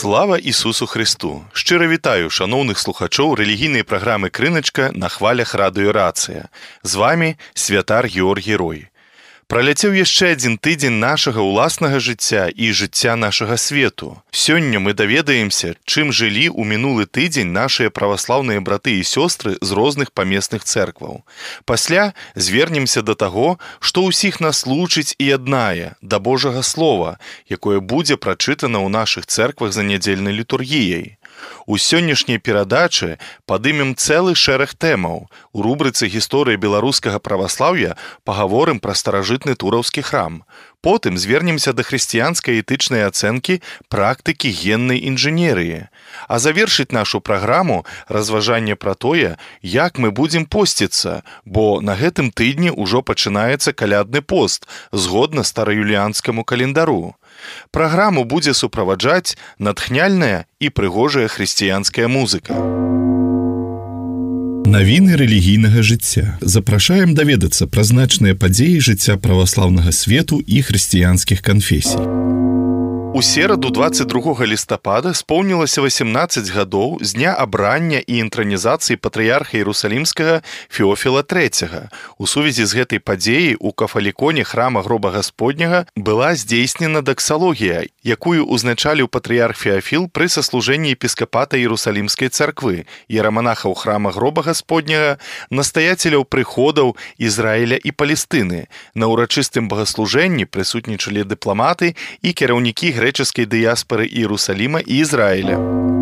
Слава Ісусу Христу! Шчыра вітаю шаноўных слухачоў рэлігійнай праграмы «Крыначка» на хвалях радыё «Рацыя». З вамі святар Георгій Рой. Праляцеў яшчэ адзін тыдзень нашага ўласнага жыцця і жыцця нашага свету. Сёння мы даведаемся, чым жылі ў минулы тыдзень нашыя праваслаўныя браты і сёстры з розных памесных цэркваў. Пасля звернемся да таго, што ўсіх нас лучыць і яднае, да Божага Слова, якое будзе прачытана ў нашых цэрквах за нядзельнай літургіяй. У сённяшняй перадачы падымем цэлы шэраг тэмаў. У рубрыцы «Гісторыя беларускага праваслаўя» пагаворым пра старажытны тураўскі храм. Потым звернемся да хрысціянскай этычнай ацэнкі практыкі геннай інжынерыі. А завершыць нашу праграму разважанне пра тое, як мы будзем посціцца, бо на гэтым тыдні ўжо пачынаецца калядны пост, згодна стараюліанскаму календару. Праграму будзе суправаджаць натхняльная і прыгожая хрысціянская музыка. Навіны рэлігійнага жыцця. Запрашаем даведацца пра значныя падзеі жыцця праваслаўнага свету і хрысціянскіх канфесій. У сераду 22 лістапада споўнілася 18 гадоў з дня абрання і інтранізацыі патрыярха Іерусалімскага Феофіла III. У сувязі з гэтай падзеяй у кафаліконе храма гроба Гасподняга была здзейснена даксалогія, якую узначаліў патрыярх Феафіл пры саслужэнні епіскапата Іерусалімскай царквы, іераманахаў храма гроба Гасподняга, настаяцеляў прыходаў Ізраіля і Палестыны. На ўрачыстым багаслужэнні прысутнічалі дыпламаты і кіраўнікі грэчаскай дыяспары Іерусаліма і Ізраіля.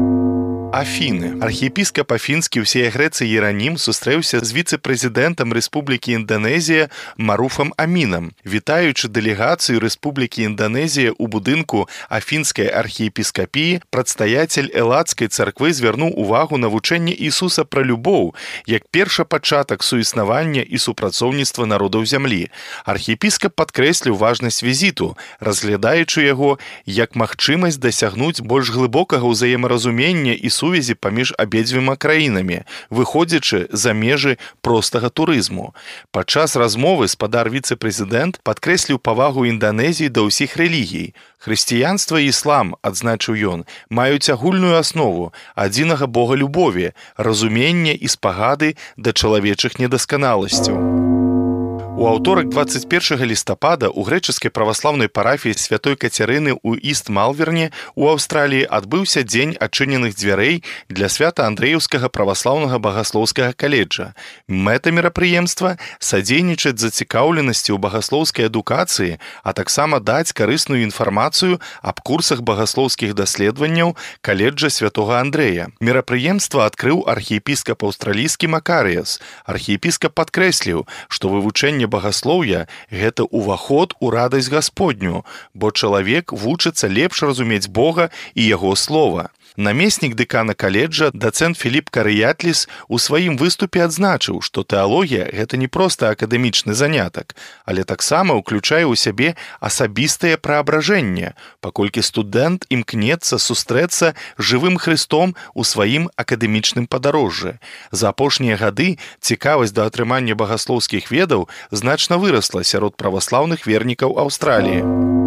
Афіны. Архіепіскап афінскі ўсея Грэцыі Іеранім сустрэўся з віцэ-прэзідэнтам Рэспублікі Інданезія Маруфам Амінам. Вітаючы дэлегацыю Рэспублікі Інданезія ў будынку афінскай архіепіскапіі, прадстаяцель Эладскай царквы звярнуў увагу на вучэнне Ісуса пра любоў, як першапачатак суіснавання і супрацоўніцтва народаў зямлі. Архіепіскап падкрэсліў важнасць візіту, разглядаючы яго як магчымасць дасягнуць больш глыбокага ўзаемаразумення і сувязі паміж абедзвюма краінамі, выходзячы за межы простага турызму. Падчас размовы спадар віцэ-прэзідэнт падкрэсліў павагу Інданезіі да ўсіх рэлігій. Хрысціянства і іслам, адзначыў ён, маюць агульную аснову адзінага Бога любові, разумення і спагады да чалавечых недасканаласцяў. У аўторак 21 лістапада ў грэчаскай праваслаўнай парафіі святой Кацярыны ў Іст-Малверне у Аўстраліі адбыўся дзень адчыненых дзвярэй для свята-андрыеўскага праваслаўнага багаслоўскага каледжа. Мэта мерапрыемства – садзейнічаць зацікаўленасці ў багаслоўскай адукацыі, а таксама даць карысную інфармацыю аб курсах багаслоўскіх даследаванняў каледжа святога Андрэя. Мерапрыемства адкрыў архіепіскап аўстралійскі Макарыяс. Архіепіскап падкрэсліў, што вывучэнне багаслоўя – гэта ўваход у радасць Гасподню, бо чалавек вучыцца лепш разумець Бога і Яго Слова. Намеснік дэкана каледжа, дацэнт Філіп Карыятліс, у сваім выступе адзначыў, што тэалогія – гэта не проста акадэмічны занятак, але таксама ўключае ў сябе асабістае праабражэнне, паколькі студэнт імкнецца сустрэцца жывым Хрыстом у сваім акадэмічным падарожжы. За апошнія гады цікавасць да атрымання багаслоўскіх ведаў значна вырасла сярод праваслаўных вернікаў Аўстраліі.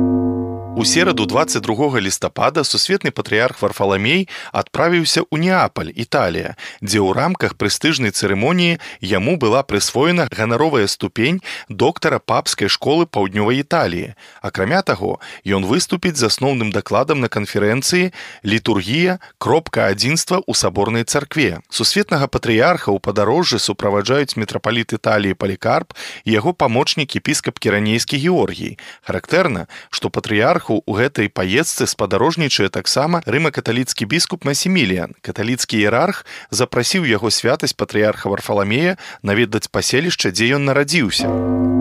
У сераду 22 лістапада сусветны патрыярх Варфаламей адправіўся ў Неапаль, Італія, дзе ў рамках прэстыжнай цырымоніі яму была прысвоена ганаровая ступень доктара папскай школы паўднёвай Італіі. Акрамя таго, ён выступіць з асноўным дакладам на канферэнцыі «Літургія. Кропка адзінства ў саборнай царкве». Сусветнага патрыярха ў падарожжы суправаджаюць мітрапаліт Італіі Палікарп і яго памочнік епіскап Кіранейскі Георгій. Характэрна, што патрыярх у гэтай паездцы спадарожнічае таксама рыма-каталіцкі біскуп Масіміліян. Каталіцкі іерарх запрасіў яго святасць патрыярха Варфаламея наведаць паселішча, дзе ён нарадзіўся.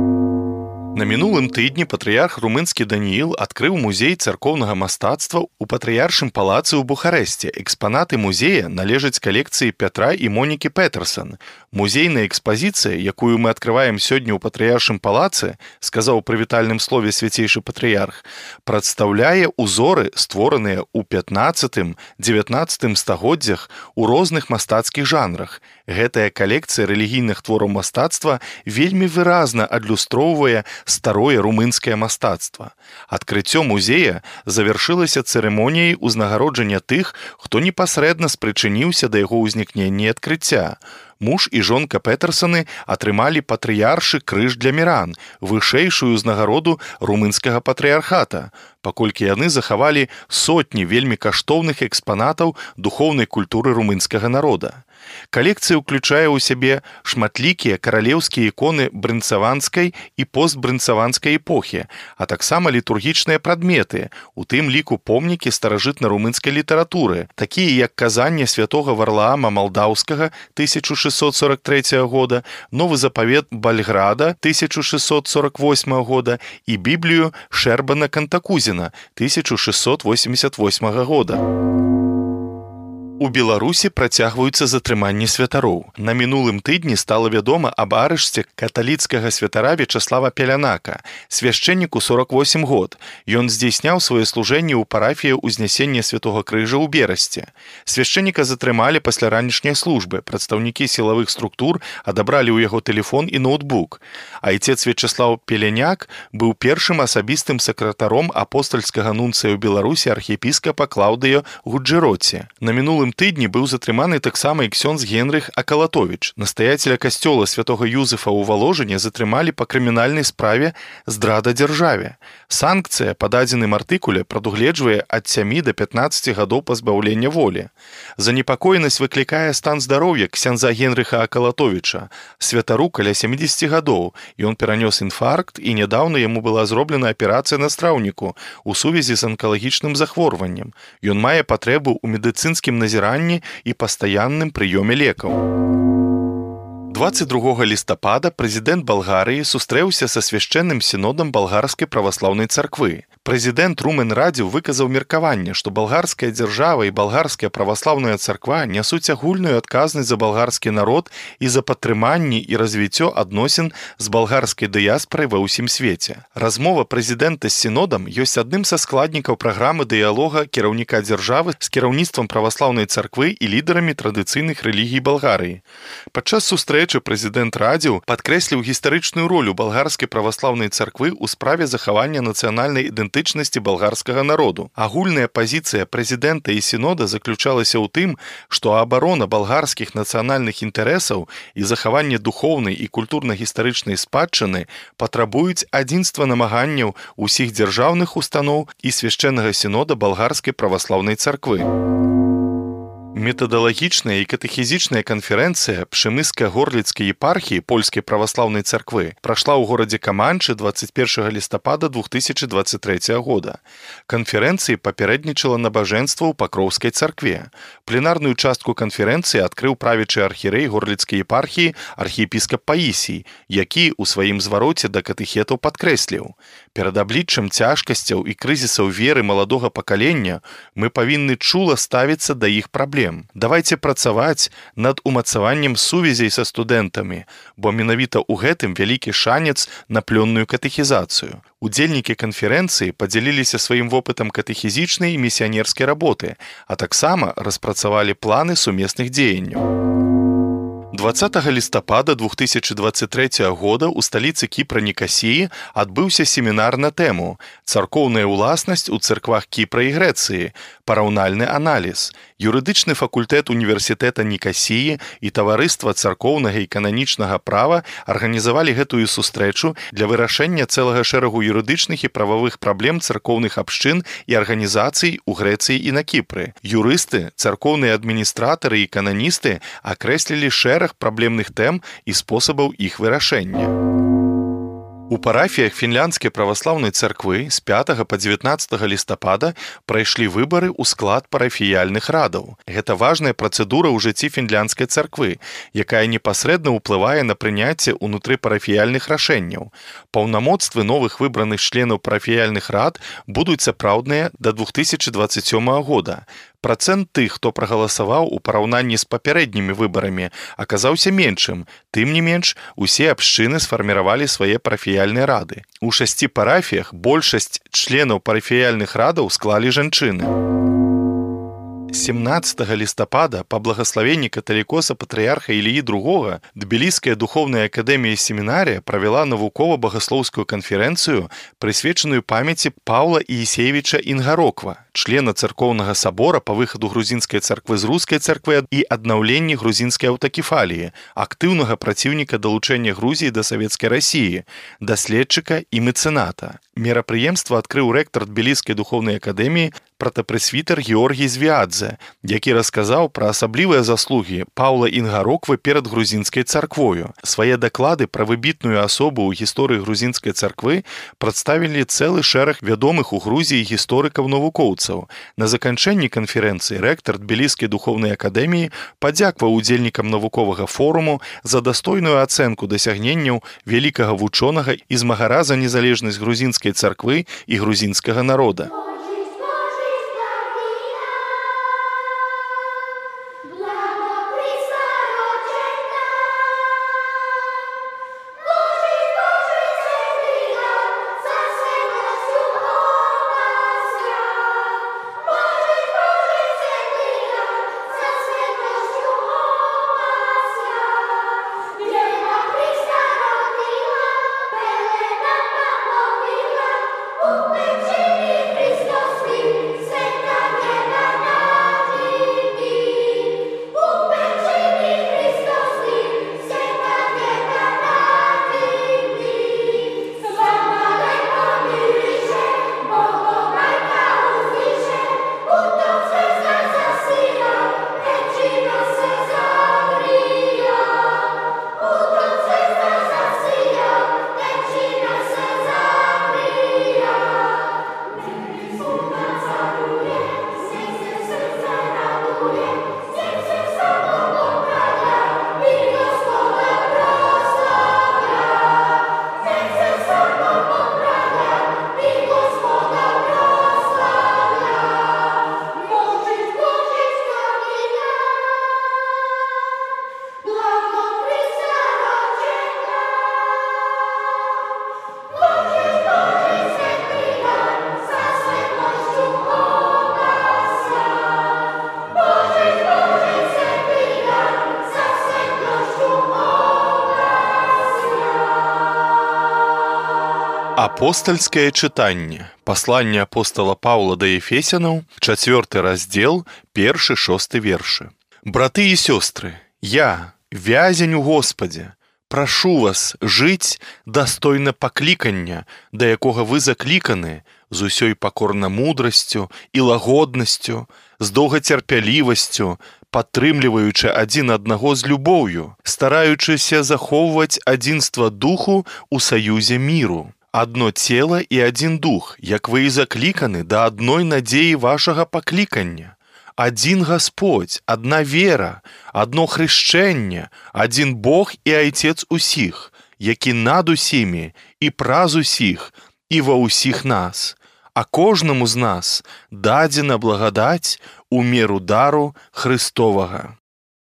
На мінулым тыдні патрыярх румынскі Данііл адкрыў музей царкоўнага мастацтва ў патрыяршым палацы ў Бухарэсце. Экспанаты музея належаць калекцыі Пятра і Монікі Петэрсан. Музейная экспазіцыя, якую мы адкрываем сёння ў патрыяршым палацы, сказаў у прывітальным слове свяцейшы патрыярх, прадстаўляе узоры, створаныя ў 15-19 стагоддзях у розных мастацкіх жанрах. Гэтая калекцыя рэлігійных твораў мастацтва вельмі выразна адлюстроўвае старое румынскае мастацтва. Адкрыццё музея завяршылася цырымоніяй узнагароджання тых, хто непасрэдна спрычыніўся да яго ўзнікнення і адкрыцця. Муж і жонка Петерсаны атрымалі патрыяршы крыж для міран, вышэйшую ўзнагароду румынскага патрыярхата, паколькі яны захавалі сотні вельмі каштоўных экспанатаў духоўнай культуры румынскага народа. Калекцыя ўключае ў сябе шматлікія каралеўскія іконы брынцаванскай і постбрынцаванскай эпохі, а таксама літургічныя прадметы, у тым ліку помнікі старажытна-румынскай літаратуры, такія як казанне святога Варлаама Малдаўскага 1643 года, новы запавет Бальграда 1648 года і Біблію Шэрбана Кантакузіна 1688 года. У Беларусі працягваюцца затрыманні святароў. На мінулым тыдні стала вядома аб арышце каталіцкага святара Вячаслава Пелянака, свяшчэнніку 48 год. Ён здзейсняў сваё служэнне ў парафіі Узнясення Святога Крыжа ў Берасці. Свяшчэнніка затрымалі пасля ранішняй службы. Прадстаўнікі сілавых структур адабралі ў яго тэлефон і ноутбук. Айцец Вячаслав Пеляняк быў першым асабістым сакратаром апостальскага нунцыя ў Беларусі архіепіскапа Клаўдыя Гуджэроці. На мінулым тыдні быў затрыманы таксама і ксёндз Генрых Акалатовіч. Настаяцеля касцёла святога Юзефа ў Валожыне затрымалі па крымінальнай справе здрада дзяржаве. Санкцыя па дадзеным артыкуле прадугледжвае ад 7 да 15 гадоў пазбаўлення волі. Занепакоенасць выклікае стан здароўя ксяндза Генрыха Акалатовіча. Святару каля 70 гадоў. Ён перанёс інфаркт і нядаўна яму была зроблена аперацыя на страўніку у сувязі з анкалагічным захворваннем. Ён мае патрэбу ў медыцынскім назіранні і пастаянным прыёме лекаў. 22 лістапада прэзідэнт Балгарыі сустрэўся са свяшчэнным сінодам балгарскай праваслаўнай царквы. Прэзідэнт Румен Радзіў выказаў меркаванне, што балгарская дзяржава і балгарская праваслаўная царква нясуць агульную адказнасць за балгарскі народ і за падтрыманне і развіццё адносін з балгарскай дыяспорай ва ўсім свеце. Размова прэзідэнта з сінодам ёсць адным са складнікаў праграмы дыялога кіраўніка дзяржавы з кіраўніцтвам праваслаўнай царквы і лідарамі традыцыйных рэлігій Балгарыі. Падчас сустрэчы прэзідэнт Радзіў падкрэсліў гістарычную ролю балгарскай праваслаўнай царквы ў справе захавання нацыянальнай ідэнтычнасці балгарскага народу. Агульная пазіцыя прэзідэнта і сінода заключалася ў тым, што абарона балгарскіх нацыянальных інтарэсаў і захаванне духоўнай і культурна-гістарычнай спадчыны патрабуюць адзінства намаганняў усіх дзяржаўных устаноў і свяшчэннага сінода балгарскай праваслаўнай царквы. Метадалагічная і катэхізічная канферэнцыя Пшемыска-Горліцкай епархіі польскай праваслаўнай царквы прайшла ў горадзе Каманчы 21 лістапада 2023 года. Канферэнцыі папярэднічала набажэнства ў Пакроўскай царкве. Пленарную частку канферэнцыі адкрыў правячы архірэй Горліцкай епархіі архіепіскап Паісій, які ў сваім звароце да катэхетаў падкрэсліў: перад абліччам цяжкасцяў і крызісаў веры маладога пакалення мы павінны чула ставіцца да іх праблем. Давайце працаваць над умацаваннем сувязей са студэнтамі, бо менавіта ў гэтым вялікі шанец на плённую катэхізацыю. Удзельнікі канферэнцыі падзяліліся сваім вопытам катэхізічнай і місіянерскай работы, а таксама распрацавалі планы сумесных дзеянняў. 20 лістапада 2023 года ў сталіцы Кіпра Нікасіі адбыўся семінар на тэму «Царкоўная ўласнасць у царквах Кіпра і Грэцыі. Параўнальны аналіз». Юрыдычны факультэт універсітэта Нікасіі і таварыства царкоўнага і кананічнага права арганізавалі гэтую сустрэчу для вырашэння цэлага шэрагу юрыдычных і прававых праблем царкоўных абшчын і арганізацый у Грэцыі і на Кіпры. Юрысты, царкоўныя адміністратары і кананісты акрэслілі шэраг праблемных тэм і спосабаў іх вырашэння. У парафіях фінляндскай праваслаўнай царквы з 5 па 19 лістапада прайшлі выбары ў склад парафіяльных радаў. Гэта важная працэдура ў жыцці фінляндскай царквы, якая непасрэдна ўплывае на прыняцце ўнутры парафіяльных рашэнняў. Паўнамоцтвы новых выбраных членаў парафіяльных рад будуць сапраўдныя да 2027 года. Працэнт тых, хто прагаласаваў у параўнанні з папярэднімі выбарамі, аказаўся меншым. Тым не менш, усе абшчыны сфарміравалі свае парафіяльныя рады. У 6 парафіях большасць членаў парафіяльных радаў склалі жанчыны. 17 лістапада па благаславенні каталікоса патрыярха Іліі II Тбіліская духовная акадэмія семінарія правяла навукова-багаслоўскую канферэнцыю, прысвечаную памяці Паўла Іесеевіча Інгароква, члена царкоўнага сабора па выхаду грузінскай царквы з рускай царквы і аднаўленні грузінскай аўтакефаліі, актыўнага праціўніка далучэння Грузіі да савецкай Расіі, даследчыка і мэцэната. Мерапрыемства адкрыў рэктар Тбіліскай духовнай акадэміі пратапрэсвітер Георгій Звіадзе, які расказаў пра асаблівыя заслугі Паўла Інгароква перад грузінскай царквою. Свае даклады пра выбітную асобу ў гісторыі грузінскай царквы прадставілі цэлы шэраг вядомых у Грузіі гісторыкаў-навукоўцаў. На заканчэнні канферэнцыі рэктар Тбіліскай духовнай акадэміі падзякваў удзельнікам навуковага форуму за дастойную ацэнку дасягненняў вялікага вучонага і змагара за незалежнасць грузінскай царквы і грузінскага народа. Апостальскае чытанне. Пасланне апостала Паўла да Ефесянаў, 4 раздзел, 1-6 вершы. Браты і сёстры, я, вязень у Господе, прашу вас жыць дастойна паклікання, да якога вы закліканы, з усёй пакорна мудрасцю і лагоднасцю, з доўгацярпялівасцю, падтрымліваючы адзін аднаго з любоўю, стараючыся захоўваць адзінства духу ў саюзе міру. Адно цела і адзін дух, як вы і закліканы да адной надзеі вашага паклікання. Адзін Гасподзь, адна вера, адно хрышчэнне, адзін Бог і Айцец усіх, які над усімі і праз усіх і ва ўсіх нас. А кожнаму з нас дадзена благадаць у меру дару Христовага.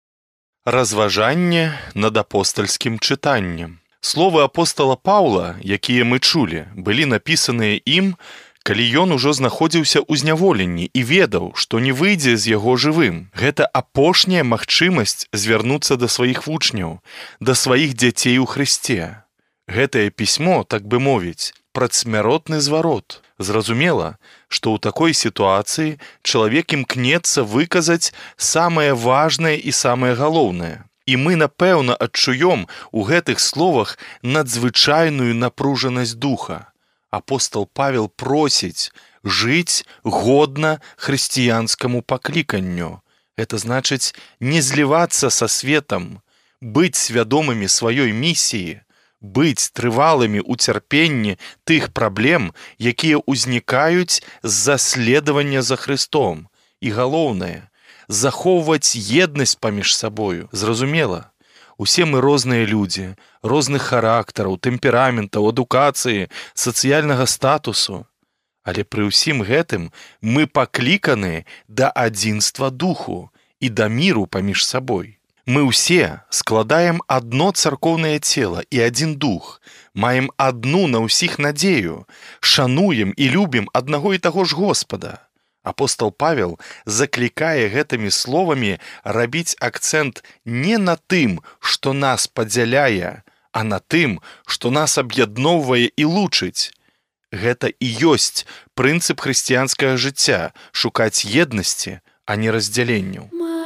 Разважанне над апостальскім чытаннем. Словы апостала Паўла, якія мы чулі, былі напісаныя ім, калі ён ужо знаходзіўся ў зняволенні і ведаў, што не выйдзе з яго жывым. Гэта апошняя магчымасць звярнуцца да сваіх вучняў, да сваіх дзяцей у Хрысце. Гэтае пісьмо, так бы мовіць, прадсмяротны зварот. Зразумела, што ў такой сітуацыі чалавек імкнецца выказаць самае важнае і самае галоўнае. І мы, напэўна, адчуём у гэтых словах надзвычайную напружанасць духа. Апостол Павел просіць жыць годна хрысціянскаму пакліканню. Это значыць не злівацца са светам, быць свядомымі сваёй місіі, быць трывалымі ў цярпенні тых праблем, якія ўзнікаюць з-за следавання за Христом. І галоўнае, захоўваць еднасць паміж сабою. Зразумела, усе мы розныя людзі, розных характараў, тэмпераментаў, адукацыі, сацыяльнага статусу. Але пры ўсім гэтым мы пакліканы да адзінства духу і да міру паміж сабой. Мы ўсе складаем адно царкоўнае цела і адзін дух, маем адну на ўсіх надзею, шануем і любім аднаго і таго ж Господа. Апостал Павел заклікае гэтымі словамі рабіць акцэнт не на тым, што нас падзяляе, а на тым, што нас аб'ядноўвае і лучыць. Гэта і ёсць прынцып хрысціянскага жыцця – шукаць еднасці, а не раздзяленняў.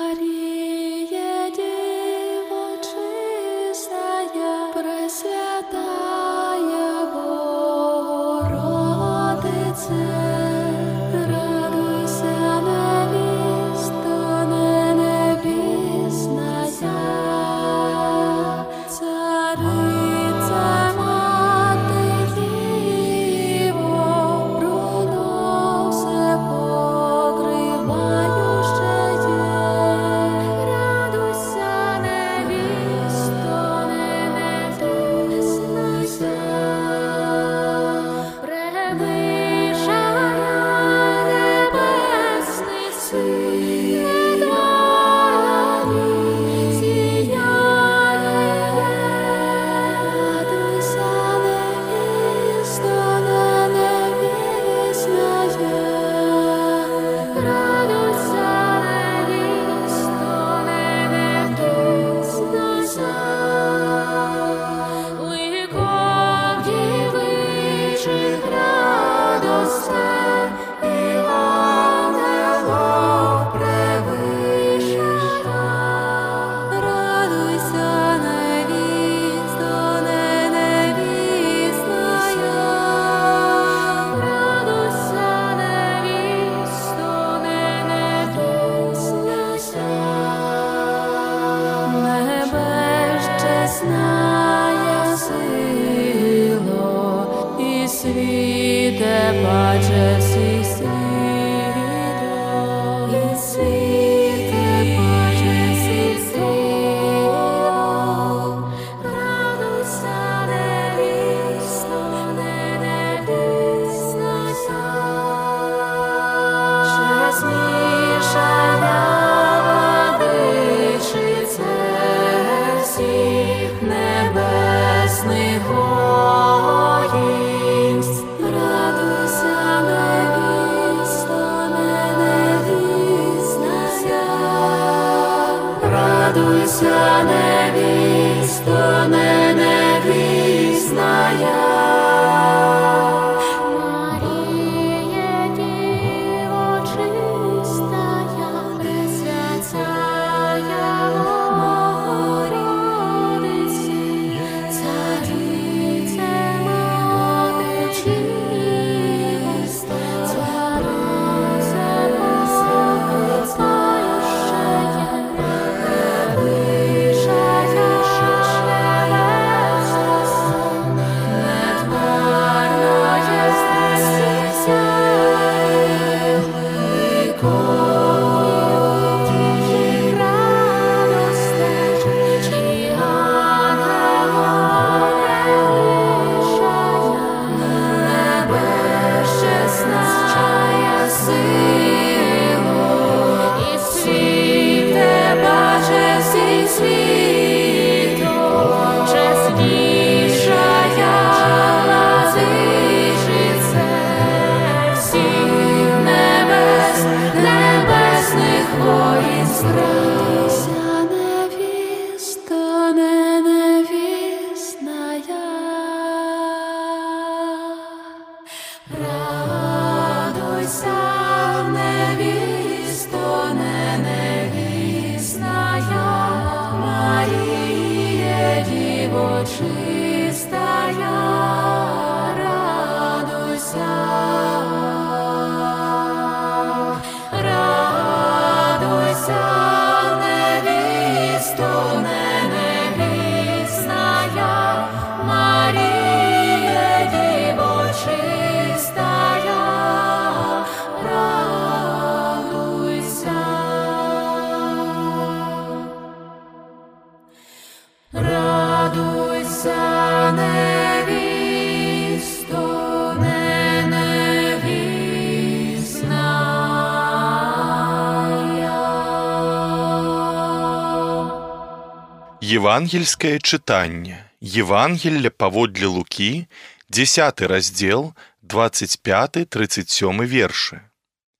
Евангельскае чытанне. Евангелле паводле Лукі, 10 раздзел, 25-37 вершы.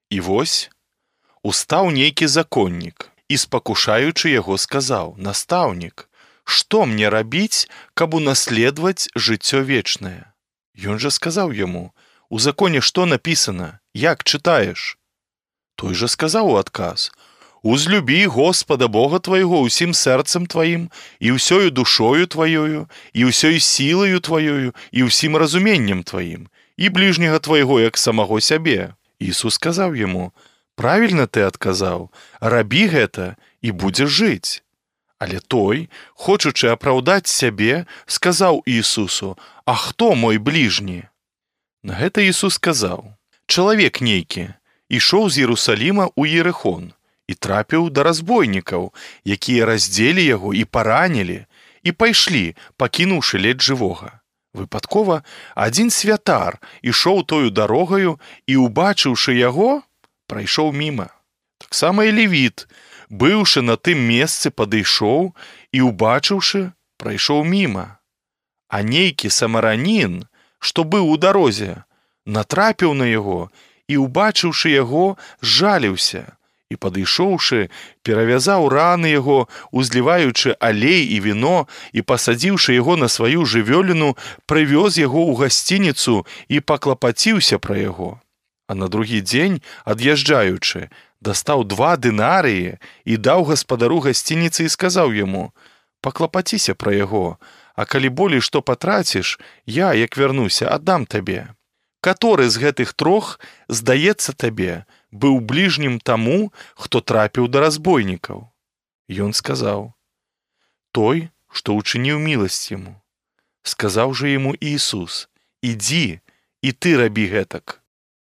І вось, устаў нейкі законнік і, спакушаючы яго, сказаў: «Настаўнік, што мне рабіць, каб унаследаваць жыццё вечнае?» Ён жа сказаў яму: «У законе што напісана? Як чытаеш?» Той жа сказаў у адказ: «Узлюбі Господа Бога твайго ўсім сэрцам тваім, і ўсёю душою тваёю, і ўсёй сілаю тваёю, і ўсім разуменнем тваім, і бліжняга твайго, як самаго сябе». Ісус сказаў яму: «Правільна ты адказаў, рабі гэта і будзеш жыць». Але той, хочучы апраўдаць сябе, сказаў Ісусу: «А хто мой бліжні?» На гэта Ісус сказаў: «Чалавек нейкі ішоў з Іерусаліма ў Іерихон і трапіў да разбойнікаў, якія раздзелі яго і паранілі, і пайшлі, пакінуўшы ледзь жывога. Выпадкова адзін святар ішоў тою дарогаю і, убачыўшы яго, прайшоў міма. Таксама і левіт, быўшы на тым месцы, падышоў і, убачыўшы, прайшоў міма. А нейкі самаранін, што быў у дарозе, натрапіў на яго і, убачыўшы яго, жаліўся і, падышоўшы, перавязаў раны яго, узліваючы алей і віно, і, пасадзіўшы яго на сваю жывёліну, прывёз яго ў гасцініцу і паклапаціўся пра яго. А на другі дзень, ад'язджаючы, дастаў 2 дынарыі і даў гаспадару гасцініцы і сказаў яму: «Паклапаціся пра яго, а калі болей што патраціш, я, як вярнуся, аддам табе. Каторы з гэтых 3, здаецца табе, быў бліжнім таму, хто трапіў да разбойнікаў?» Ён сказаў: «Той, што ўчыніў міласць яму». Сказаў жа яму Ісус: «Ідзі, і ты рабі гэтак».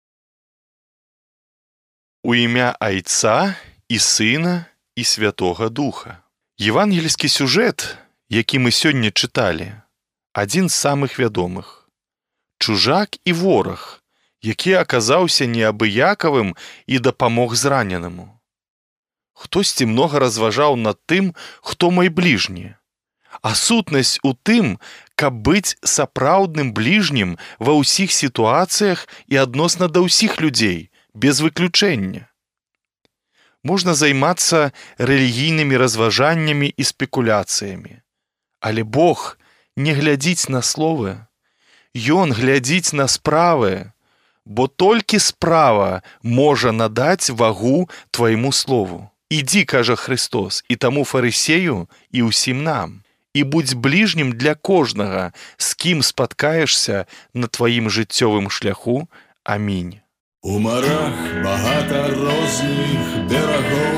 У імя Айца і Сына і Святога Духа. Евангельскі сюжэт, які мы сёння чыталі, адзін з самых вядомых. Чужак і вораг, які аказаўся неабыякавым і дапамог зраненаму. Хтосьці многа разважаў над тым, хто мой бліжні. А сутнасць у тым, каб быць сапраўдным бліжнім ва ўсіх сітуацыях і адносна да ўсіх людзей, без выключэння. Можна займацца рэлігійнымі разважаннямі і спекуляцыямі. Але Бог не глядзіць на словы. Ён глядзіць на справы, бо толькі справа можа надаць вагу твайму слову. Ідзі, кажа Христос, і таму фарысею, і ўсім нам. І будзь бліжнім для кожнага, з кім спаткаешся на тваім жыццёвым шляху. Амінь. У марах багата розных берагоў,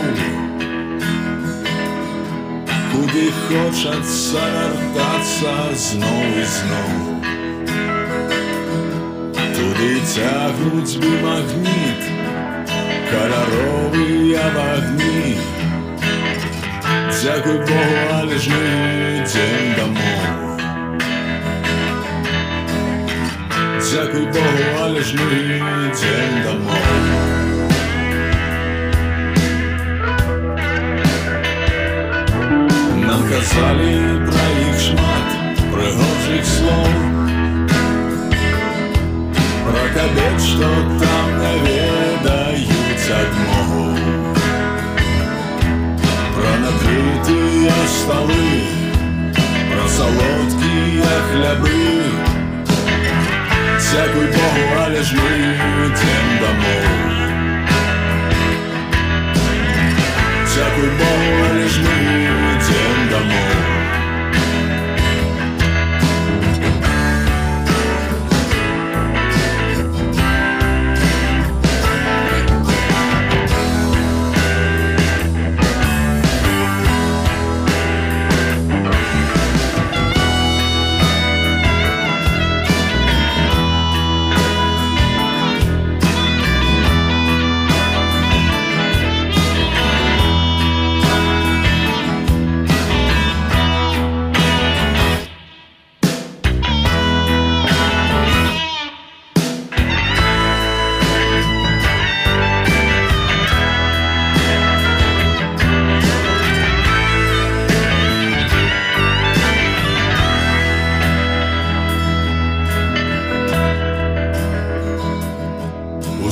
куды хочацца вяртацца зноў і зноў. Туды цягнуць бы магніт, каляровыя вагні. Дзякуй Богу, але ж мы ідзем дамоў. Дзякуй Богу, але ж мы ідзем дамоў. Нам казалі пра іх шмат прыгожых слоў, пра кабет, што там не ведаюць адмову, пра накрытыя сталы, пра салодкія хлябы. Дзякуй Богу, але ж мы ідзем дамоў. Дзякуй Богу, але ж мы ідзем дамоў.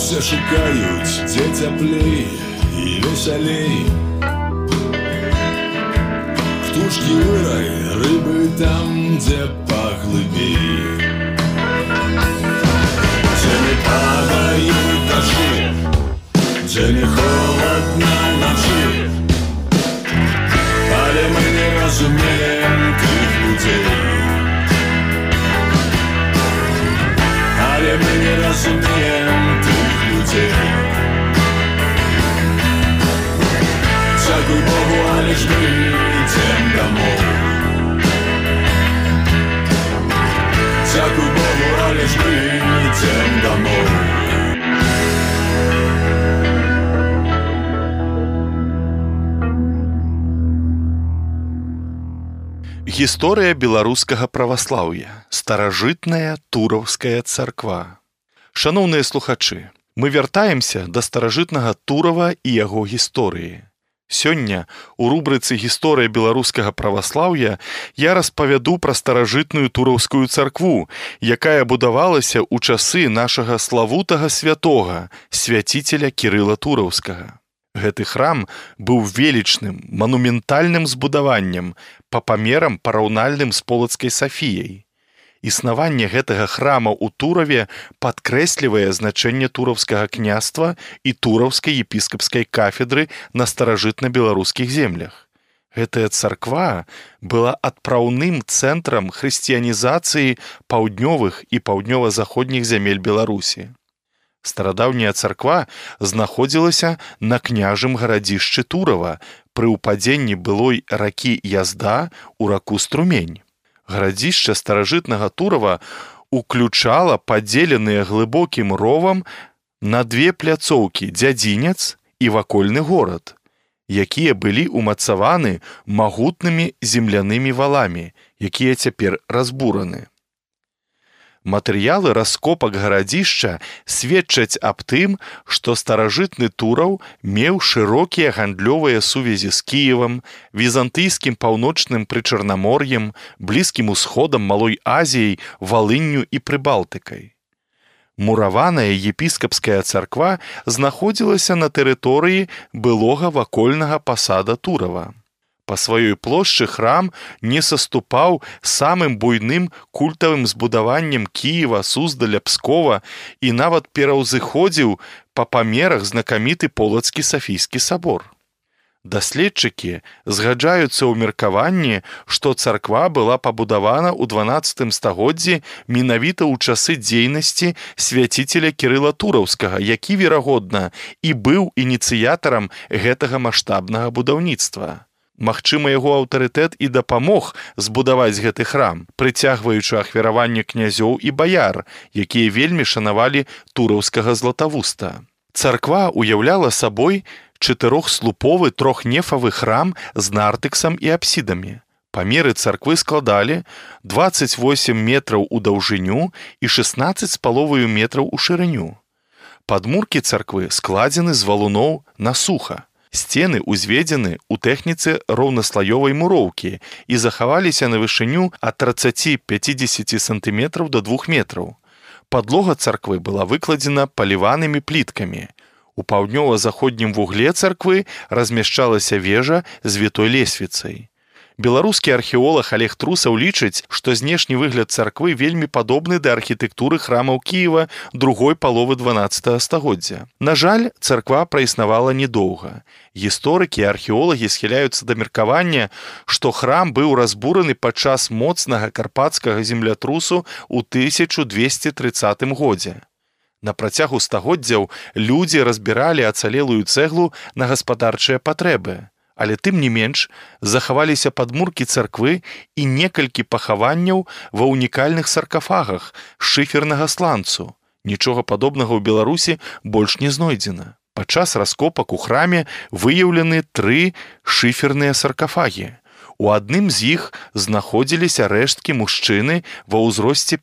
Все шукаюць, дзе цяплей і весялей. Птушкі вырай, рыбы там, дзе паглыбей. Дзе не падаюць дажджы, дзе не холодна ночы. Але мы не разумеем тых людзей. Але мы не разумеем тых людзей. Дзякуй Богу, але ж мы ідзем дамоў. Дзякуй Богу, але ж мы ідзем дамоў. Гісторыя беларускага праваслаўя. Старажытная Тураўская царква. Шаноўныя слухачы, мы вяртаемся да старажытнага Турава і яго гісторыі. Сёння у рубрыцы «Гісторыя беларускага праваслаўя» я распавяду пра старажытную Тураўскую царкву, якая будавалася ў часы нашага славутага святога, свяціцеля Кірыла Тураўскага. Гэты храм быў велічным, манументальным збудаваннем па памерам параўнальным з Полацкай Сафіяй. Існаванне гэтага храма ў Тураве падкрэслівае значэнне тураўскага княства і тураўскай епіскапскай кафедры на старажытна-беларускіх землях. Гэтая царква была адпраўным цэнтрам хрысціянізацыі паўднёвых і паўднёва-заходніх зямель Беларусі. Старадаўняя царква знаходзілася на княжым гарадзішчы Турава пры ўпадзенні былой ракі Язда ў раку Струмень. Гарадзішча старажытнага Турава уключала падзеленыя глыбокім ровам на две пляцоўкі дзядзінец і вакольны горад, якія былі ўмацаваны магутнымі землянымі валамі, якія цяпер разбураны. Матэрыялы раскопак гарадзішча сведчаць аб тым, што старажытны Тураў меў шырокія гандлёвыя сувязі з Кіевам, візантыйскім паўночным прычарнамор'ем, Блізкім усходам, Малой Азіяй, Валынню і Прыбалтыкай. Мураваная епіскапская царква знаходзілася на тэрыторыі былога вакольнага пасада Турава. Па сваёй плошчы храм не саступаў самым буйным культавым збудаваннем Кіева, Суздаля, Пскова і нават пераўзыходзіў па памерах знакаміты Полацкі Сафійскі сабор. Даследчыкі згаджаюцца ў меркаванні, што царква была пабудавана ў 12 стагоддзі менавіта ў часы дзейнасці свяціцеля Кірыла Тураўскага, які, верагодна, і быў ініцыятарам гэтага маштабнага будаўніцтва. Магчыма, яго аўтарытэт і дапамог збудаваць гэты храм, прыцягваючы ахвяраванне князёў і баяр, якія вельмі шанавалі тураўскага златавуста. Царква уяўляла сабой чатырохслуповы трохнефавы храм з нартыксам і апсідамі. Памеры царквы складалі 28 метраў у даўжыню і 16,5 метраў у шырыню. Падмуркі царквы складзены з валуноў на суха. Сцены ўзведзены ў тэхніцы роўнаслаёвай муроўкі і захаваліся на вышыню ад 30-50 сантыметраў да 2 метраў. Падлога царквы была выкладзена паліванымі пліткамі. У паўднёва-заходнім вугле царквы размяшчалася вежа з вітой лесвіцай. Беларускі археолог Олег Трусаў лічыць, што знешні выгляд царквы вельмі падобны да архітэктуры храмаў Кіева другой паловы 12 стагоддзя. На жаль, царква праіснавала недоўга. Гісторыкі і археолагі схіляюцца да меркавання, што храм быў разбураны падчас моцнага карпацкага землятрусу ў 1230 годзе. На працягу стагоддзяў людзі разбіралі ацалелую цэглу на гаспадарчыя патрэбы. Але тым не менш захаваліся падмуркі царквы і некалькі пахаванняў ва ўнікальных саркафагах з шыфернага сланцу. Нічога падобнага ў Беларусі больш не знойдзена. Падчас раскопак у храме выяўлены 3 шыферныя саркафагі. У адным з іх знаходзіліся рэшткі мужчыны ва ўзросце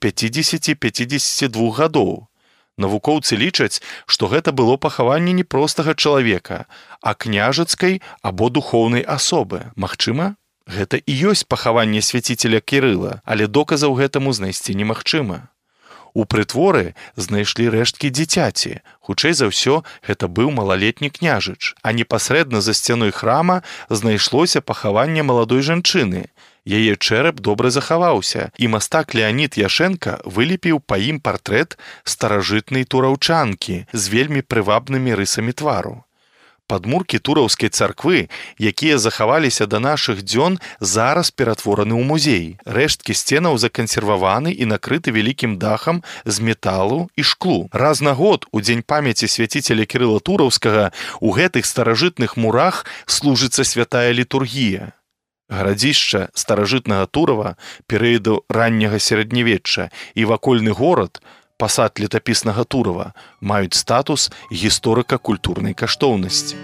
50-52 гадоў. Навукоўцы лічаць, што гэта было пахаванне не простага чалавека, а княжацкай або духоўнай асобы. Магчыма, гэта і ёсць пахаванне свяціцеля Кірыла, але доказаў гэтаму знайсці немагчыма. У прытворы знайшлі рэшткі дзіцяці. Хутчэй за ўсё, гэта быў малалетні княжыч, а непасрэдна за сцяной храма знайшлося пахаванне маладой жанчыны. Яе чэрап добра захаваўся, і мастак Леанід Яшенка вылепіў па ім партрэт старажытнай тураўчанкі з вельмі прывабнымі рысамі твару. Падмуркі тураўскай царквы, якія захаваліся да нашых дзён, зараз ператвораны ў музей. Рэшткі сценаў закансерваваны і накрыты вялікім дахам з металу і шклу. Раз на год, у дзень памяці свяціцеля Кірыла Тураўскага, у гэтых старажытных мурах служыцца святая літургія. Гарадзішча старажытнага Турава перыяду ранняга сярэднявечча і вакольны горад, пасад летапіснага Турава, маюць статус гісторыка-культурнай каштоўнасці.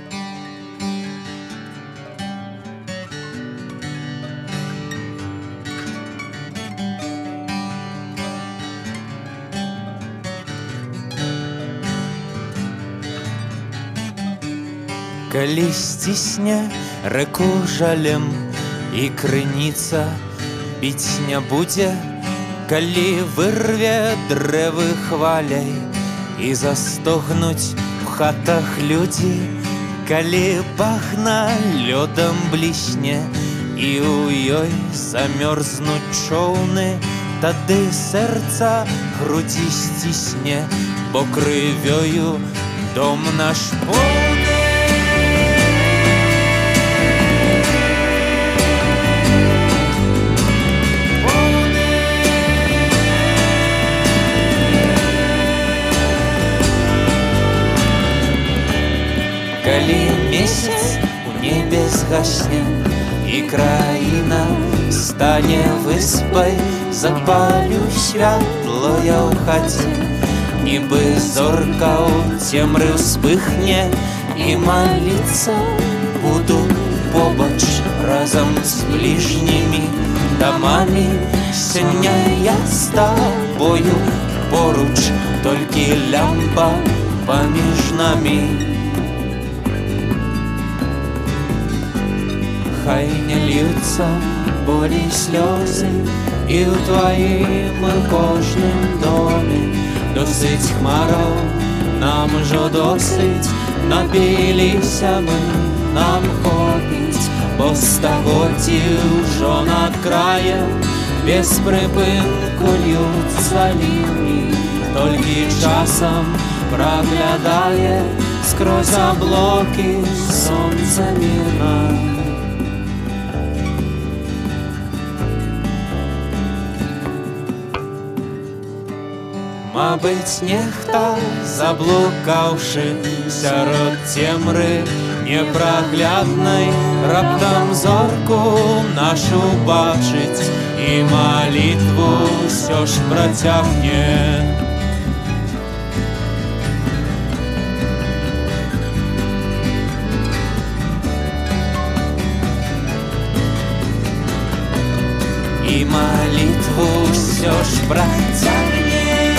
Калі сцісне рэку жалем і крыніца біць не будзе, калі вырве дрэвы хваляй і застогнуць у хатах людзі, калі багна лёдам блісне і ў ёй замёрзнуць чоўны, тады сэрца грудзі сцісне, бо крывёю дом наш поўны. Калі месяц у небе згасне і краіна стане выспай, запалю святло я ў хаце, нібы зорка ў цемры ўспыхне, і маліцца буду побач разам з бліжнімі дамамі. Сёння я з табою поруч, толькі лямпа паміж намі. Хай не льюцца болі слёзы і ў тваім кожным доме. Досыць хмараў, нам ужо досыць, напіліся мы, нам хопіць, бо стагоддзі ўжо над краем без прыпынку льюцца ліні, толькі часам праглядае скрозь аблокі сонца мірна. Мабыць, нехта, заблукаўшы сярод цемры непрагляднай, раптам зорку нашу бачыць і малітву ўсё ж працягне. І малітву ўсё ж працягне.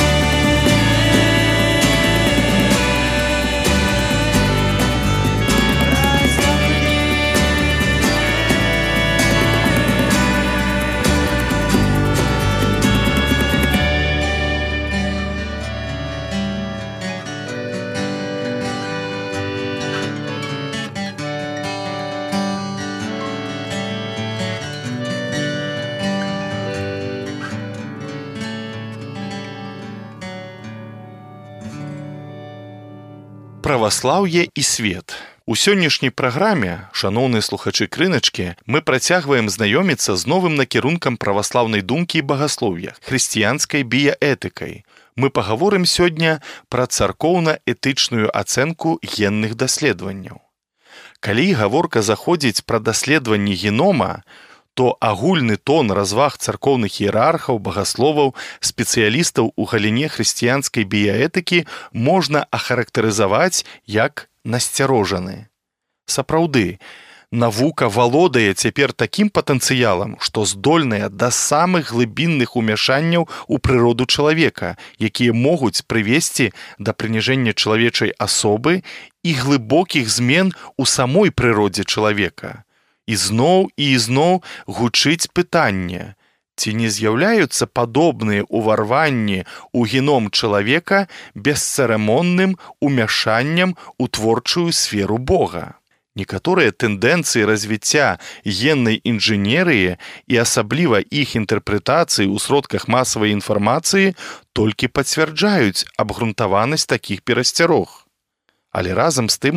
Праваслаўе і свет. У сённяшняй праграме, шаноўныя слухачы крыначкі, мы працягваем знаёміцца з новым накірункам праваслаўнай думкі і багаслоўя, хрысціянскай біяэтыкай. Мы пагаворым сёння пра царкоўна-этычную ацэнку генных даследаванняў. Калі гаворка заходзіць пра даследаванні генома, то агульны тон разваг царкоўных іерархаў, багасловаў, спецыялістаў у галіне хрысціянскай біяэтыкі можна ахарактарызаваць як насцярожаны. Сапраўды, навука валодае цяпер такім патэнцыялам, што здольная да самых глыбінных умяшанняў у прыроду чалавека, якія могуць прывесці да прыніжэння чалавечай асобы і глыбокіх змен у самой прыродзе чалавека. І зноў гучыць пытанне, Ці не з'яўляюцца падобныя ўварванні ў геном чалавека бесцырымонным умяшаннем у творчую сферу Бога? Некаторыя тэндэнцыі развіцця геннай інжынерыі і асабліва іх інтэрпрэтацыі ў сродках масавай інфармацыі толькі пацвярджаюць абгрунтаванасць такіх перасцярог. Але разам з тым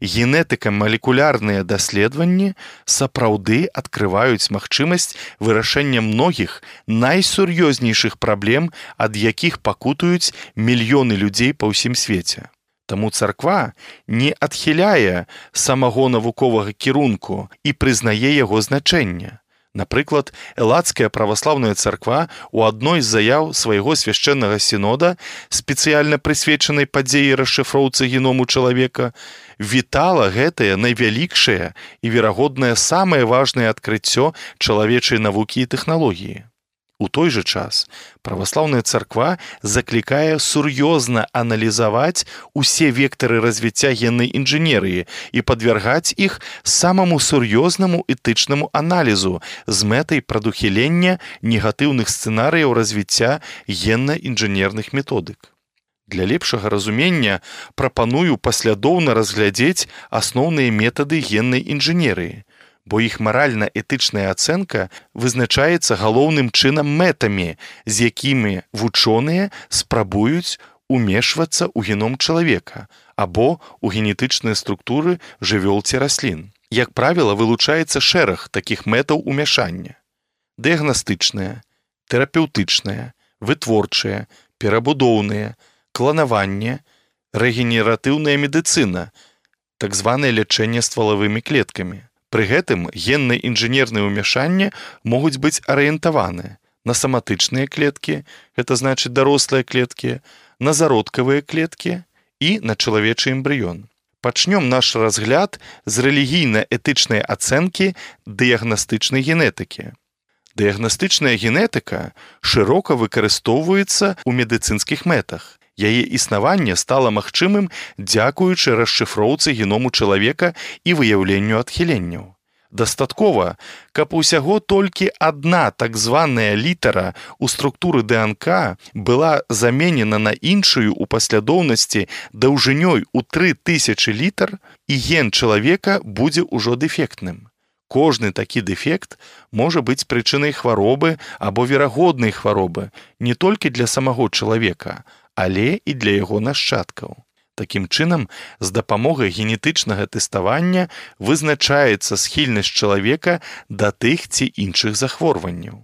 генетыка-малекулярныя даследаванні сапраўды адкрываюць магчымасць вырашэння многіх найсур'ёзнейшых праблем, ад якіх пакутуюць мільёны людзей па ўсім свеце. Таму царква не адхіляе самого навуковага кірунку і прызнае яго значэнне. Напрыклад, Эладская праваслаўная царква ў адной з заяў свайго свяшчэннага сінода, спецыяльна прысвечанай падзеі расшыфроўцы геному чалавека, вітала гэтае найвялікшае і, верагоднае, самае важнае адкрыццё чалавечай навукі і тэхналогіі. У той жа час праваслаўная царква заклікае сур'ёзна аналізаваць усе вектары развіцця геннай інжынерыі і падвяргаць іх самаму сур'ёзнаму этычнаму аналізу з мэтай прадухілення негатыўных сцэнарыяў развіцця генна-інжынерных методык. Для лепшага разумення прапаную паслядоўна разглядзець асноўныя метады геннай інжынерыі, бо іх маральна-этычная ацэнка вызначаецца галоўным чынам мэтамі, з якімі вучоныя спрабуюць умешвацца ў геном чалавека або ў генетычныя структуры жывёл ці раслін. Як правіла, вылучаецца шэраг такіх мэтаў умяшання: дыягнастычныя, тэрапеўтычныя, вытворчыя, перабудоўныя, кланаванне, рэгенератыўная медыцына, так званае лячэнне ствалавымі клеткамі. Пры гэтым генна-інжынерныя ўмяшанні могуць быць арыентаваны на саматычныя клеткі, гэта значыць дарослыя клеткі, на зародкавыя клеткі і на чалавечы эмбрыён. Пачнём наш разгляд з рэлігійна-этычнай ацэнкі дыягнастычнай генетыкі. Дыягнастычная генетыка шырока выкарыстоўваецца ў медыцынскіх мэтах. Яе існаванне стала магчымым дзякуючы расшыфроўцы геному чалавека і выяўленню адхіленняў. Дастаткова, каб усяго толькі адна так званая літара ў структуры ДНК была заменена на іншую ў паслядоўнасці даўжынёй у 3000 літар, і ген чалавека будзе ўжо дэфектным. Кожны такі дэфект можа быць прычынай хваробы або верагоднай хваробы не толькі для самого чалавека, але і для яго нашчадкаў. Такім чынам, з дапамогай генетычнага тэставання вызначаецца схільнасць чалавека да тых ці іншых захворванняў.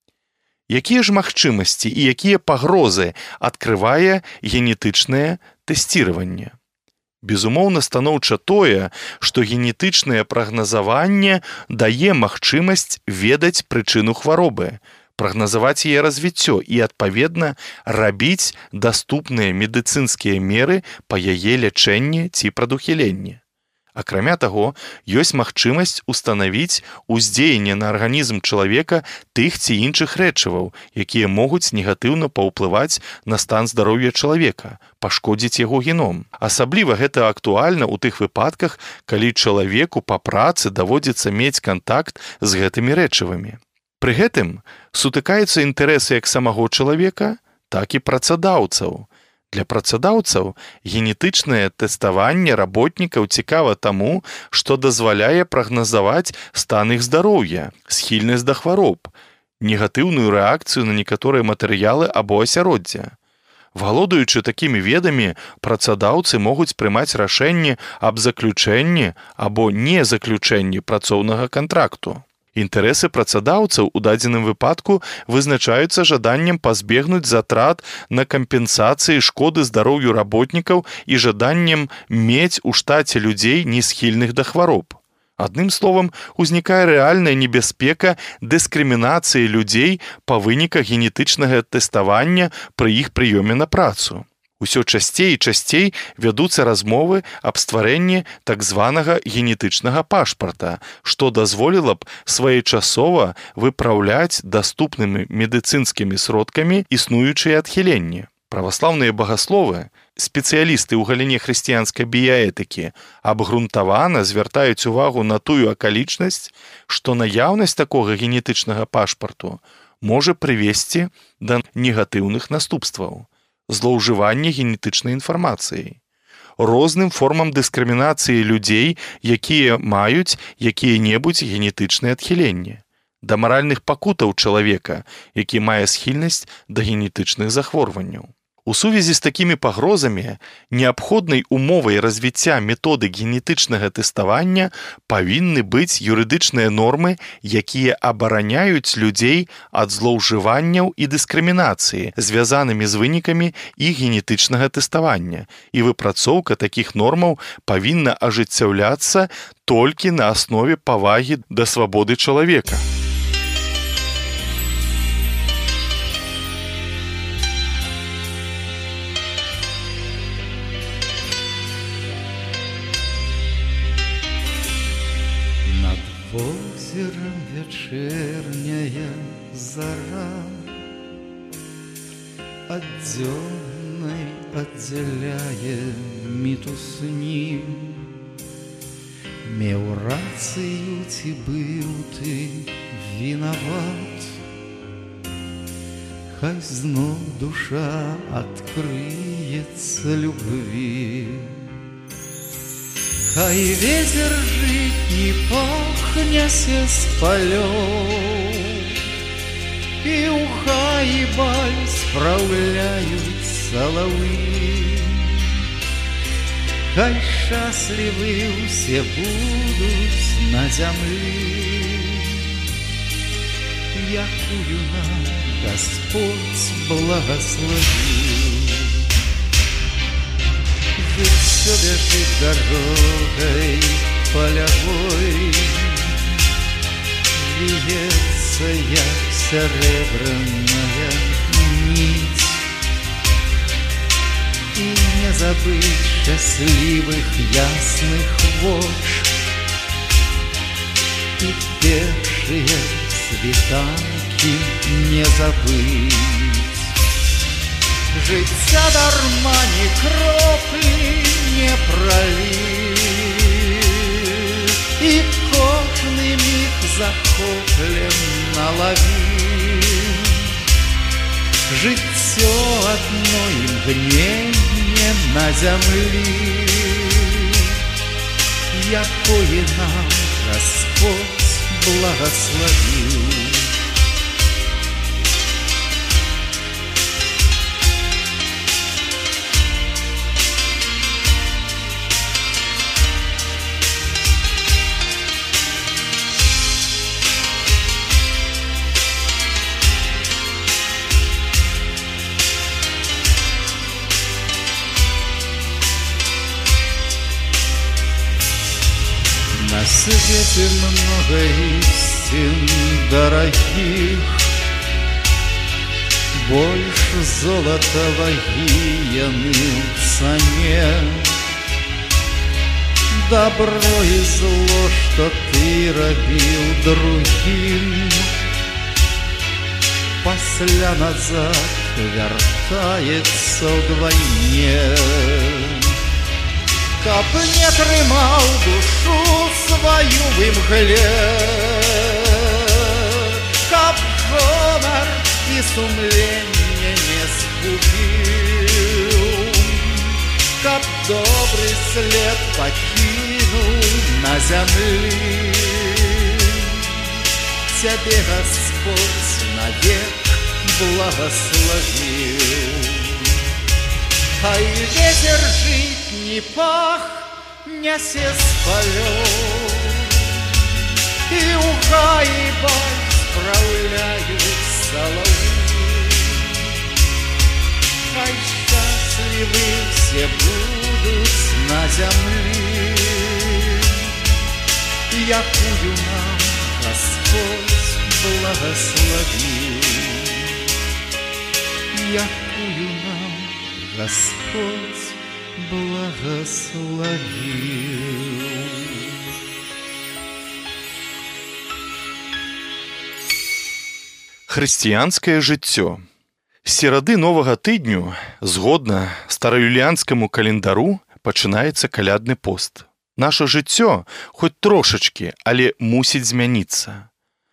Якія ж магчымасці і якія пагрозы адкрывае генетычнае тэсціраванне? Безумоўна, станоўча тое, што генетычнае прагназаванне дае магчымасць ведаць прычыну хваробы, прагназаваць яе развіццё і, адпаведна, рабіць даступныя медыцынскія меры па яе лячэнні ці прадухіленні. Акрамя таго, ёсць магчымасць устанавіць уздзеянне на арганізм чалавека тых ці іншых рэчываў, якія могуць негатыўна паўплываць на стан здароўя чалавека, пашкодзіць яго геном. Асабліва гэта актуальна ў тых выпадках, калі чалавеку па працы даводзіцца мець кантакт з гэтымі рэчывамі. Пры гэтым сутыкаюцца інтарэсы як самого чалавека, так і працадаўцаў. Для працадаўцаў генетычнае тэставанне работнікаў цікава таму, што дазваляе прагназаваць стан іх здароўя, схільнасць да хвароб, негатыўную рэакцыю на некаторыя матэрыялы або асяроддзя. Валодаючы такімі ведамі, працадаўцы могуць прымаць рашэнні аб заключэнні або незаключэнні працоўнага кантракту. Інтарэсы працадаўцаў у дадзеным выпадку вызначаюцца жаданнем пазбегнуць затрат на кампенсацыі шкоды здароўю работнікаў і жаданнем мець у штаце людзей не схільных да хвароб. Адным словам, узнікае рэальная небяспека дыскрымінацыі людзей па выніках генетычнага тэставання пры іх прыёме на працу. Усё часцей і часцей вядуцца размовы аб стварэнні так званага генетычнага пашпарта, што дазволіла б своечасова выпраўляць даступнымі медыцынскімі сродкамі існуючыя адхіленні. Праваслаўныя багасловы, спецыялісты ў галіне хрысціянскай біяэтыкі, абгрунтавана звяртаюць увагу на тую акалічнасць, што наяўнасць такога генетычнага пашпарту можа прывесці да негатыўных наступстваў, злоўжывання генетычнай інфармацыяй, розным формам дыскрымінацыі людзей, якія маюць якія-небудзь генетычныя адхіленні, да маральных пакутаў чалавека, які мае схільнасць да генетычных захворванняў. У сувязі з такімі пагрозамі неабходнай умовай развіцця методык генетычнага тэставання павінны быць юрыдычныя нормы, якія абараняюць людзей ад злоўжыванняў і дыскрымінацыі, звязанымі з вынікамі іх генетычнага тэставання, і выпрацоўка такіх нормаў павінна ажыццяўляцца толькі на аснове павагі да свабоды чалавека. Озером вечерняя зара от дёмной отделяет митус ним. Меў рацию ти был ты виноват, хай знов душа открыется любви. Хай ветер жить не пахняся с полёв, и уха и баль справляют соловы. Хай счастливы все будут на земле, якую нам Господь благословил. Жить все бежит дорогой полевой, вьется, як серебряная нить, и не забыть счастливых ясных вож и певшие світанки не забыть. Життя дарма ни кроплі не пролив, и кожний миг захоплен наловив. Життя одно мгновение на землі, якое нам Господь благословил. На свете много истин дорогих, больше золота вагияны в цене. Добро и зло, что ты робил другим, после назад вертается вдвойне. Каб не трымал душу свою в мгле, каб гонор и сумление не сгубил, каб добрый след покинул на земле, тебе Господь навек благословил. Хай ветер жить не пахняся с полёв, и уха и баль справляют соловы. Хай счастливы все будут на земле, якую нам Господь благословил, якую нам Господь благословил. Хрысціянскае жыццё. З серады новага тыдню, згодна стараюліанскаму календару, пачынаецца калядны пост. Наша жыццё, хоць трошачкі, але мусіць змяніцца.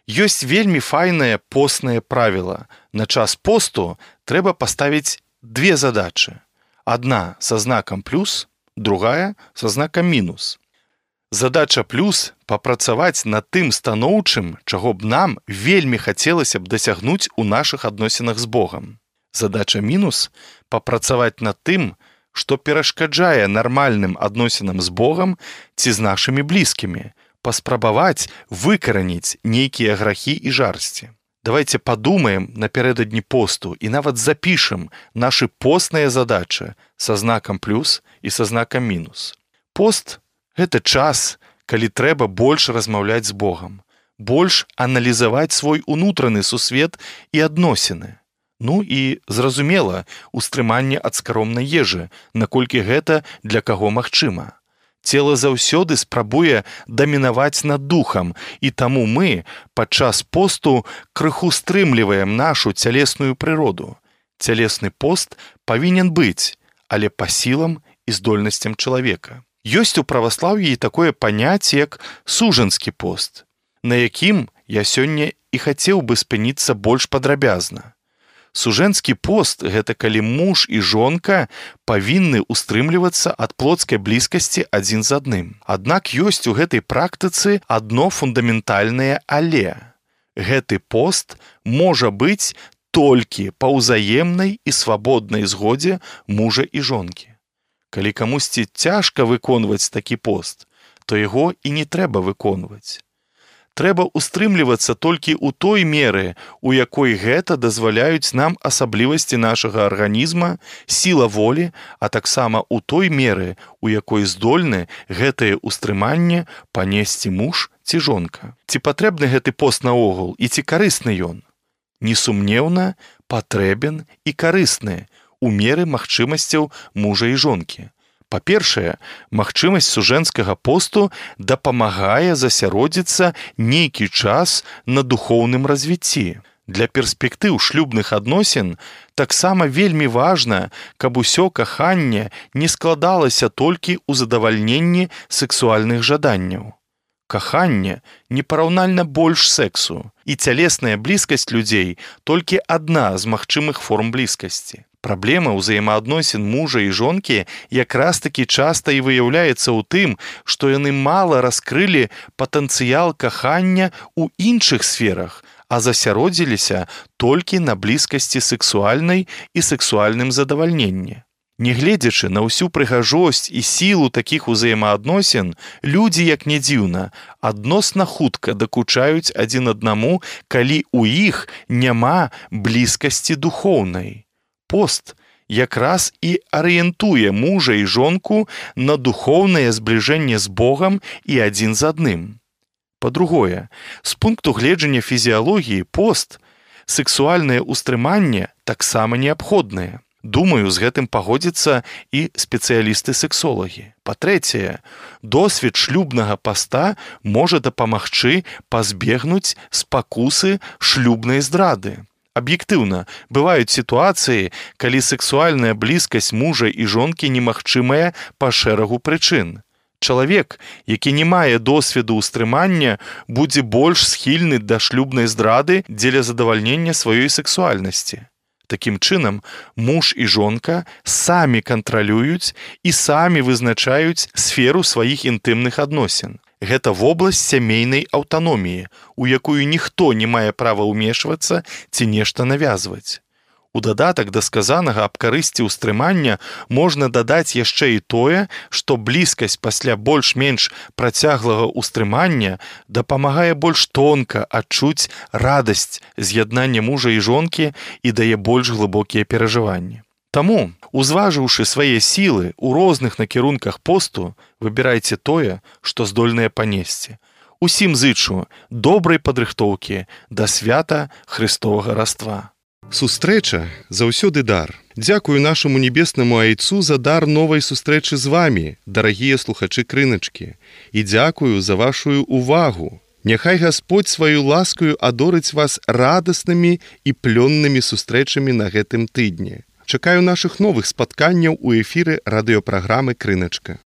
Ёсць вельмі файнае постнае правіла. На час посту трэба паставіць две задачы. Адна са знакам плюс, другая са знакам мінус. Задача плюс – папрацаваць над тым станоўчым, чаго б нам вельмі хацелася б дасягнуць у нашых адносінах з Богам. Задача мінус – папрацаваць над тым, што перашкаджае нармальным адносінам з Богам ці з нашымі блізкімі, паспрабаваць выкараніць нейкія грахі і жарсці. Давайте падумаем напярэдадні посту і нават запішам нашы постныя задачы са знакам плюс і са знакам мінус. Пост – гэта час, калі трэба больш размаўляць з Богам, больш аналізаваць свой унутраны сусвет і адносіны. Ну і, зразумела, устрыманне ад скаромнай ежы, наколькі гэта для каго магчыма. Цела заўсёды спрабуе дамінаваць над духам, і таму мы падчас посту крыху стрымліваем нашу цялесную прыроду. Цялесны пост павінен быць, але па сілам і здольнасцям чалавека. Ёсць у праваслаўі і такое паняцце, як сужанскі пост, на якім я сёння і хацеў бы спыніцца больш падрабязна. Сужэнскі пост – гэта калі муж і жонка павінны устрымлівацца ад плотскай блізкасці адзін з адным. Аднак ёсць у гэтай практыцы адно фундаментальнае «але». Гэты пост можа быць толькі па ўзаемнай і свабоднай згодзе мужа і жонкі. Калі камусьці цяжка выконваць такі пост, то яго і не трэба выконваць. Трэба устрымлівацца толькі ў той меры, у якой гэта дазваляюць нам асаблівасці нашага арганізма, сіла волі, а таксама ў той меры, у якой здольны гэтае устрыманне панесці муж ці жонка. Ці патрэбны гэты пост наогул і ці карысны ён? Несумнеўна, патрэбен і карысны у меры магчымасцяў мужа і жонкі. Па-першае, магчымасць сужэнскага посту дапамагае засяродзіцца нейкі час на духоўным развіцці. Для перспектыў шлюбных адносін таксама вельмі важна, каб усё каханне не складалася толькі ў задавальненні сексуальных жаданняў. Каханне непараўнальна больш сексу, і цялесная блізкасць людзей толькі адна з магчымых форм блізкасці. Праблема ўзаемаадносін мужа і жонкі якраз-такі часта і выяўляецца ў тым, што яны мала раскрылі патэнцыял кахання ў іншых сферах, а засяродзіліся толькі на блізкасці сексуальнай і сексуальным задавальненні. Нягледзячы на ўсю прыгажосць і сілу такіх узаемаадносін, людзі, як не дзіўна, адносна хутка дакучаюць адзін аднаму, калі ў іх няма блізкасці духоўнай. Пост якраз і арыентуе мужа і жонку на духоўнае збліжэнне з Богам і адзін з адным. Па-другое, з пункту гледжання фізіялогіі пост, сексуальнае ўстрыманне таксама неабходнае. Думаю, з гэтым пагодзяцца і спецыялісты-сексолагі. Па-трэцяе, досвед шлюбнага паста можа дапамагчы пазбегнуць спакусы шлюбнай здрады. Аб'ектыўна, бываюць сітуацыі, калі сексуальная блізкасць мужа і жонкі немагчымая па шэрагу прычын. Чалавек, які не мае досведу ўстрымання, будзе больш схільны да шлюбнай здрады дзеля задавальнення сваёй сексуальнасці. Такім чынам, муж і жонка самі кантралююць і самі вызначаюць сферу сваіх інтымных адносін. Гэта вобласць сямейнай аўтаноміі, у якую ніхто не мае права ўмешвацца ці нешта навязваць. У дадатак да сказанага аб карысці ўстрымання можна дадаць яшчэ і тое, што блізкасць пасля больш-менш працяглага ўстрымання дапамагае больш тонка адчуць радасць з'яднання мужа і жонкі і дае больш глыбокія перажыванні. Таму, узважыўшы свае сілы ў розных накірунках посту, выбірайце тое, што здольныя панесці. Усім зычу добрай падрыхтоўкі да свята Христовага Раства. Сустрэча заўсёды дар. Дзякую нашаму небеснаму айцу за дар новай сустрэчы з вамі, дарагія слухачы крыначкі. І дзякую за вашую увагу. Няхай Гасподь сваю ласкаю адорыць вас радаснымі і плённымі сустрэчамі на гэтым тыдні. Чакаю нашых новых спатканняў у эфіры радыёпраграмы «Крыначка».